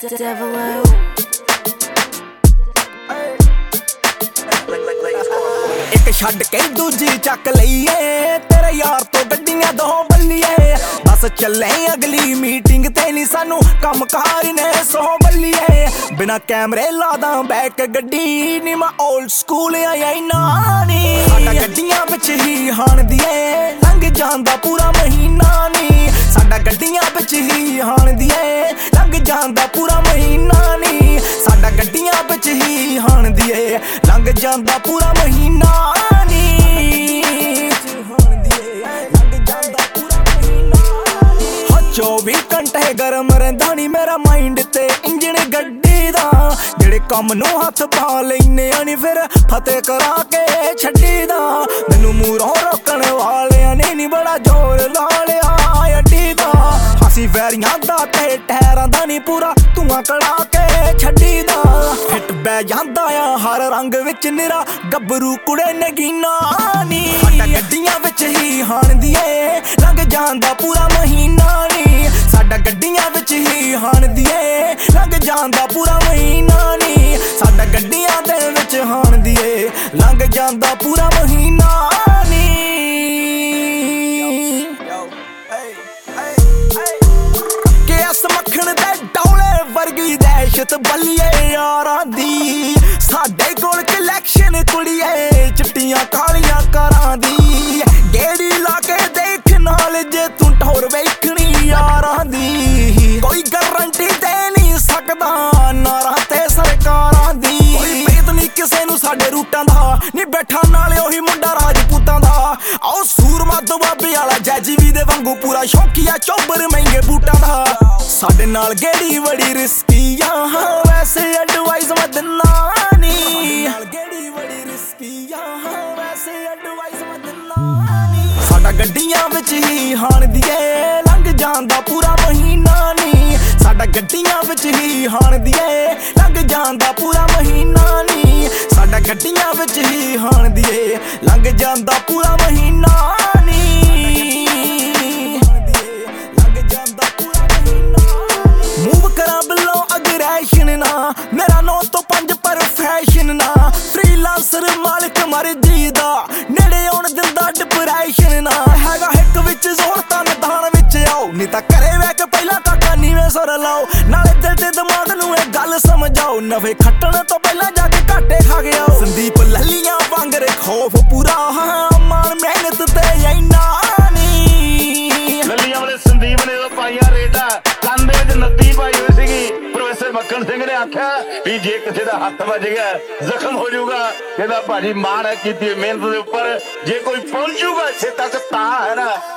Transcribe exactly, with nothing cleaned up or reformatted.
Devil ਇੱਕ ਛੱਡ ਕੇ ਦੂਜੀ ਚੱਕ ਲਈਏ ਤੇਰੇ ਯਾਰ ਤੋਂ ਗੱਡੀਆਂ ਦੋ ਬੱਲੀਏ ਬਸ ਚੱਲੇ ਅਗਲੀ ਮੀਟਿੰਗ ਤੇ ਨਹੀਂ ਸਾਨੂੰ ਕੰਮ ਕਾਰ ਨੇ ਸੋ ਬੱਲੀਏ ਬਿਨਾ ਕੈਮਰੇ ਲਾਦਾ ਬੈਕ ਗੱਡੀ ਨੀ ਮੈਂ 올ਡ ਸਕੂਲ ਆਇਆ ਨਾ ਨੀ ਸਾਡਾ ਗੱਡੀਆਂ ਵਿੱਚ ਹੀ ਹਾਣਦੀ ਏ ਲੰਘ ਜਾਂਦਾ ਪੂਰਾ ਮਹੀਨਾ ਨੀ ਸਾਡਾ ਗੱਡੀਆਂ ਵਿੱਚ ਹੀ ਹਾਣਦੀ ਏ ਲੰਘ ਜਾਂਦਾ ਪੂਰਾ ਮਹੀਨਾ ਨੀ ਸਾਡਾ ਗੱਡੀਆਂ ਵਿੱਚ ਹੀ ਹਾਣਦੀ ਏ ਲੰਘ ਜਾਂਦਾ ਪੂਰਾ ਮਹੀਨਾ ਨੀ ਚੌਵੀ ਘੰਟੇ ਗਰਮ ਰਹਿੰਦਾ ਨੀ ਮੇਰਾ ਮਾਈਂਡ ਤੇ ਇੰਜਣ ਗੱਡੀ ਦਾ ਜਿਹੜੇ ਕੰਮ ਨੂੰ ਹੱਥ ਪਾ ਲੈਨੇ ਆ ਨੀ ਫਿਰ ਫਤਿਹ ਕਰਾ ਕੇ ਛੱਡੀ ਦਾ ਮੈਨੂੰ ਮੂਹਰੋਂ ਰੋਕਣ ਵਾਲਿਆਂ ਨੇ ਨੀ ਬੜਾ ਜ਼ੋਰ ਲਾ ਲਿਆ ਅੱਡੀ ਦਾ ਅਸੀਂ ਵੈਰੀਆਂ ਦਾ ਤੇ ਟਾਇਰਾਂ ਦਾ ਨੀ ਪੂਰਾ ਧੂਆਂ ਕੜਾ ਕੇ ਛੱਡੀ ਦਾ ਹਿੱਟ ਬੈ ਜਾਂਦਾ ਆ ਹਰ ਰੰਗ ਵਿੱਚ ਨਿਰਾ ਗੱਭਰੂ ਕੁੜੇ ਨਗੀਨਾ ਨੀ ਸਾਡਾ ਗੱਡੀਆਂ ਵਿੱਚ ਹੀ ਹਾਣਦੀ ਏ ਲੰਘ ਜਾਂਦਾ ਪੂਰਾ ਮਹੀਨਾ ਨੀ ਸਾਡਾ ਗੱਡੀਆਂ ਵਿੱਚ ਹੀ ਹਾਣਦੀ ਏ ਲੰਘ ਜਾਂਦਾ ਪੂਰਾ ਮਹੀਨਾ ਨੀ ਸਾਡਾ ਗੱਡੀਆਂ ਦੇ ਵਿੱਚ ਹਾਣਦੀ ਏ ਲੰਘ ਜਾਂਦਾ ਪੂਰਾ ਮਹੀਨਾ ਨੀ ਕਿ ਅਸ ਮੱਖਣ ਦੇ ਡੌਲੇ ਵਰਗੀ ਦਹਿਸ਼ਤ ਬੱਲੀਏ ਯਾਰਾਂ ਦੀ ਸਾਡੇ ਕੋਲ ਕਲੈਕਸ਼ਨ ਕੁੜੀਏ ਚਿੱਟੀਆਂ ਕਾਲੀਆਂ ਕਾਰਾਂ ਦੀ ਗੇੜੀ ਲਾ ਕੇ ਦੇਖ ਨਾਲ ਜੇ ਤੂੰ ਟੌਰ ਵੇਖਣੀ ਯਾਰਾਂ ਦੀ ਕੋਈ ਗਾਰੰਟੀ ਦੇ ਨਹੀਂ ਸਕਦਾ ਨਾਰਾਂ ਤੇ ਸਰਕਾਰਾਂ ਦੀ ਕੋਈ ਭੇਦ ਨਹੀਂ ਕਿਸੇ ਨੂੰ ਸਾਡੇ ਰੂਟਾਂ ਦਾ ਨਹੀਂ ਬੈਠਾ ਨਾਲੇ ਉਹੀ ਮੁੰਡਾ ਰਾਜਪੂਤਾਂ ਦਾ ਆਓ ਸੂਰਮਾ ਦੁਆਬੇ ਵਾਲਾ ਜੈਜੀਵੀ ਦੇ ਵਾਂਗੂ ਪੂਰਾ ਸ਼ੌਕੀਆ ਚੋਬਰ ਮਹਿੰਗੇ ਬੂਟਾਂ ਦਾ ਸਾਡੇ ਨਾਲ ਗੇੜੀ ਬੜੀ ਰਿਸਕੀ ਆ ਵੈਸੇ ਐਡਵਾਈਸ ਮੈਂ ਦਿੰਨਾ ਨੀ ਗੇੜੀ ਬੜੀ ਰਿਸਕੀ ਆ ਵੈਸੇ ਐਡਵਾਈਸ ਮੈਂ ਦਿੰਨਾ ਨੀ ਸਾਡਾ ਗੱਡੀਆਂ ਵਿੱਚ ਹੀ ਹਾਣਦੀ ਏ ਲੰਘ ਜਾਂਦਾ ਪੂਰਾ ਮਹੀਨਾ ਨੀ ਸਾਡਾ ਗੱਡੀਆਂ ਵਿੱਚ ਹੀ ਹਾਣਦੀ ਏ ਲੰਘ ਜਾਂਦਾ ਪੂਰਾ ਮਹੀਨਾ ਨੀ ਸਾਡਾ ਗੱਡੀਆਂ ਵਿੱਚ ਹੀ ਹਾਣਦੀ ਏ ਲੰਘ ਜਾਂਦਾ ਪੂਰਾ ਮਹੀਨਾ ਨੀ ਮੂਵ ਕਰਾਂ ਬਿਲੋ ਅਗਰੈਸ਼ਨ ਨਾ ਮੇਰਾ ਨੌ ਤੋਂ ਪੰਜ ਪਰ ਫੈਸ਼ਨ ਨਾ ਫ੍ਰੀਲਾਂਸਰ ਮਾਲਕ ਮਰਜੀ ਦਾ ਨੇੜੇ ਆਉਣ ਦਿੰਦਾ ਡਿਪਰੈਸ਼ਨ ਨਾ ਹੈਗਾ ਹਿੱਕ ਵਿੱਚ ਜ਼ੋਰ ਤਾਂ ਮੈਦਾਨ ਵਿੱਚ ਆਓ ਨਹੀਂ ਤਾਂ ਘਰੇ ਬਹਿ ਕੇ ਪਹਿਲਾਂ ਕਾਕਾ ਨੀਵੇਂ ਸੁਰ ਲਾਓ ਨਾਲੇ ਦਿਲ ਤੇ ਦਿਮਾਗ ਨੂੰ ਇਹ ਗੱਲ ਸਮਝਾਓ ਨਵੇਂ ਖੱਟਣ ਤੋਂ ਪਹਿਲਾਂ ਜਾ ਕੇ ਘਾਟੇ ਖਾ ਗਿਆ ਸੰਦੀਪ ਲੱਲੀਆਂ ਵਾਂਗਰੇ ਖੌਫ ਪੂਰਾ ਹਾਂ ਮਾਨ ਮਿਹਨਤ ਤੇ ਇੰਨਾ ਨੀ ਲੱਲੀਆਂ ਵਾਲੇ ਸੰਦੀਪ ਨੇ ਉਹ ਪਾਈਆਂ ਰੇਡਾ ਕੰਨ ਦੇ ਵਿੱਚ ਨੱਤੀ ਪਾਈ ਹੋਈ ਸੀਗੀ ਪ੍ਰੋਫੈਸਰ ਮੱਖਣ ਸਿੰਘ ਨੇ ਆਖਿਆ ਵੀ ਜੇ ਕਿਸੇ ਦਾ ਹੱਥ ਵੱਜ ਗਿਆ ਜ਼ਖਮ ਹੋ ਜਾਊਗਾ ਕਹਿੰਦਾ ਭਾਜੀ ਮਾਣ ਹੈ ਕੀਤੀ ਮਿਹਨਤ ਦੇ ਉੱਪਰ ਜੇ ਕੋਈ ਪਹੁੰਚੂਗਾ ਇੱਥੇ ਤੱਕ ਤਾਂ ਹੈ ਨਾ